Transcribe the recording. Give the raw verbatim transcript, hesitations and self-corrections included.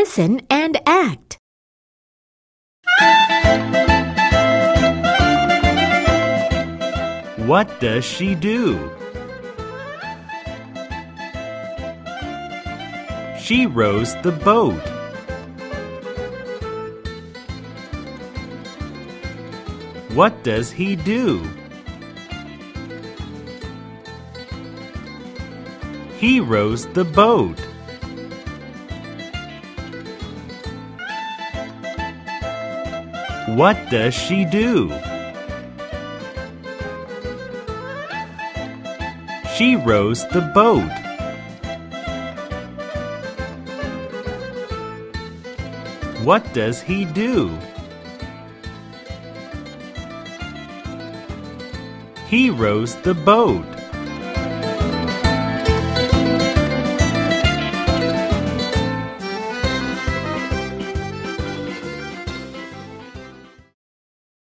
Listen and act. What does she do? She rows the boat. What does he do? He rows the boat. What does she do? She rows the boat. What does he do? He rows the boat.